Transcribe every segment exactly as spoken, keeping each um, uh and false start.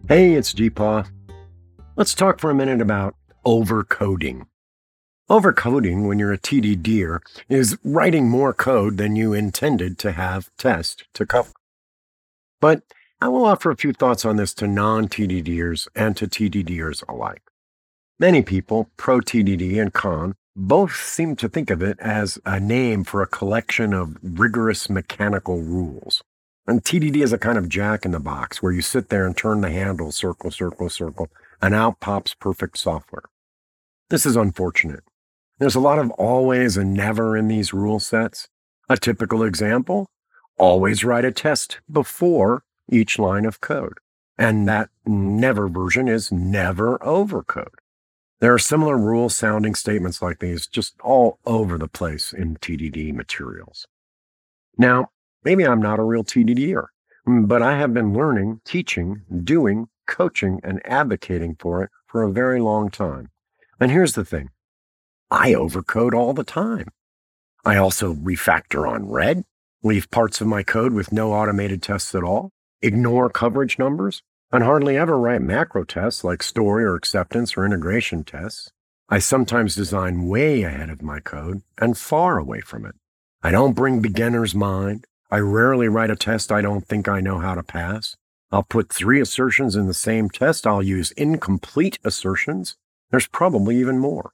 Hey, it's Deepaw. Let's talk for a minute about overcoding. Overcoding, when you're a T D D'er, is writing more code than you intended to have test to cover. But I will offer a few thoughts on this to non-T D D'ers and to T D D'ers alike. Many people, pro-T D D and con, both seem to think of it as a name for a collection of rigorous mechanical rules. And T D D is a kind of jack in the box where you sit there and turn the handle circle, circle, circle, and out pops perfect software. This is unfortunate. There's a lot of always and never in these rule sets. A typical example, always write a test before each line of code. And that never version is never overcode. There are similar rule-sounding statements like these just all over the place in T D D materials. Now, maybe I'm not a real T D D'er, but I have been learning, teaching, doing, coaching, and advocating for it for a very long time. And here's the thing. I overcode all the time. I also refactor on red, leave parts of my code with no automated tests at all, ignore coverage numbers, and hardly ever write macro tests like story or acceptance or integration tests. I sometimes design way ahead of my code and far away from it. I don't bring beginner's mind. I rarely write a test I don't think I know how to pass. I'll put three assertions in the same test. I'll use incomplete assertions. There's probably even more.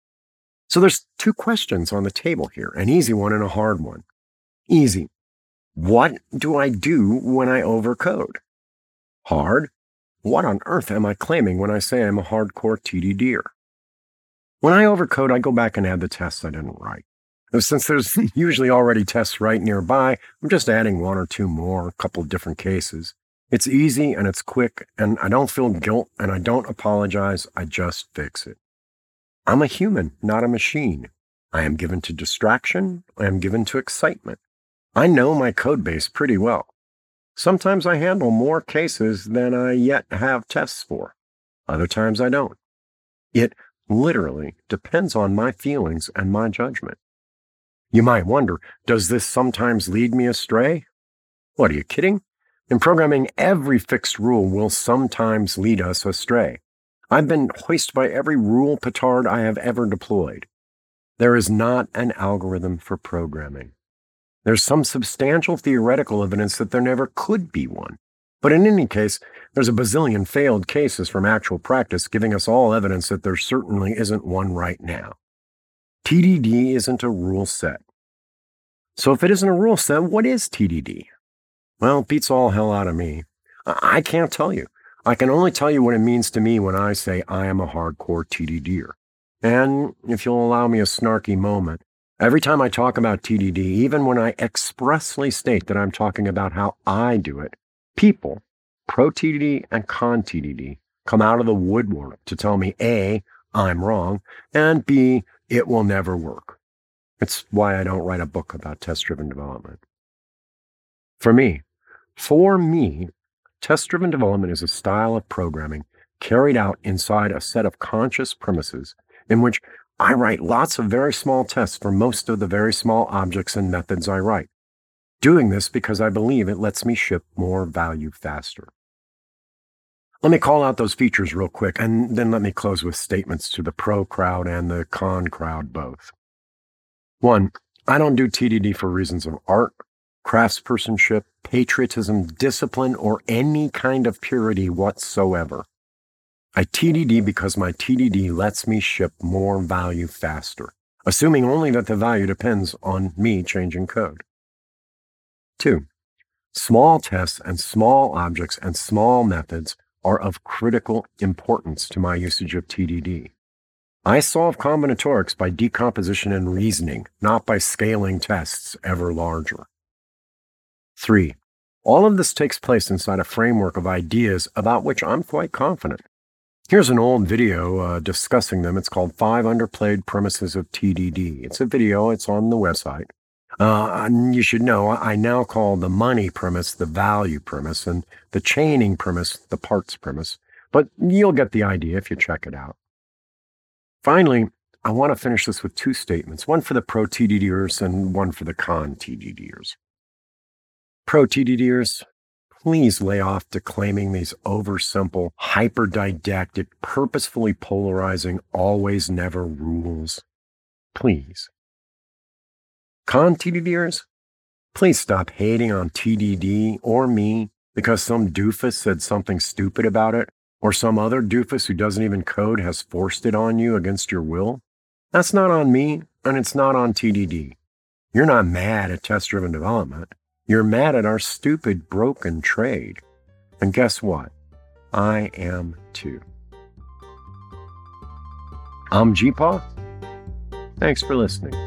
So there's two questions on the table here, an easy one and a hard one. Easy. What do I do when I overcode? Hard. What on earth am I claiming when I say I'm a hardcore T D D'er? When I overcode, I go back and add the tests I didn't write. Since there's usually already tests right nearby, I'm just adding one or two more, a couple of different cases. It's easy and it's quick, and I don't feel guilt and I don't apologize. I just fix it. I'm a human, not a machine. I am given to distraction. I am given to excitement. I know my code base pretty well. Sometimes I handle more cases than I yet have tests for. Other times I don't. It literally depends on my feelings and my judgment. You might wonder, does this sometimes lead me astray? What, are you kidding? In programming, every fixed rule will sometimes lead us astray. I've been hoisted by every rule petard I have ever deployed. There is not an algorithm for programming. There's some substantial theoretical evidence that there never could be one. But in any case, there's a bazillion failed cases from actual practice giving us all evidence that there certainly isn't one right now. T D D isn't a rule set. So if it isn't a rule set, what is T D D? Well, it beats all hell out of me. I can't tell you. I can only tell you what it means to me when I say I am a hardcore T D D'er. And if you'll allow me a snarky moment, every time I talk about T D D, even when I expressly state that I'm talking about how I do it, people, pro-T D D and con-T D D, come out of the woodwork to tell me A, I'm wrong, and B, it will never work. It's why I don't write a book about test-driven development. For me, for me, test-driven development is a style of programming carried out inside a set of conscious premises in which I write lots of very small tests for most of the very small objects and methods I write, doing this because I believe it lets me ship more value faster. Let me call out those features real quick, and then let me close with statements to the pro crowd and the con crowd both. One, I don't do T D D for reasons of art, craftspersonship, patriotism, discipline, or any kind of purity whatsoever. I T D D because my T D D lets me ship more value faster, assuming only that the value depends on me changing code. Two, small tests and small objects and small methods are of critical importance to my usage of T D D. I solve combinatorics by decomposition and reasoning, not by scaling tests ever larger. Three, all of this takes place inside a framework of ideas about which I'm quite confident. Here's an old video uh, discussing them. It's called Five Underplayed Premises of T D D. It's a video. It's on the website. Uh, and you should know I now call the money premise the value premise and the chaining premise the parts premise, but you'll get the idea if you check it out. Finally, I want to finish this with two statements, one for the pro-T D D'ers and one for the con-T D D'ers. Pro-T D D'ers, please lay off declaiming these oversimple, hyperdidactic, purposefully polarizing, always never rules. Please. Con T D D'ers, please stop hating on T D D or me because some doofus said something stupid about it, or some other doofus who doesn't even code has forced it on you against your will. That's not on me, and it's not on T D D. You're not mad at test-driven development. You're mad at our stupid, broken trade. And guess what? I am too. I'm G P A W. Thanks for listening.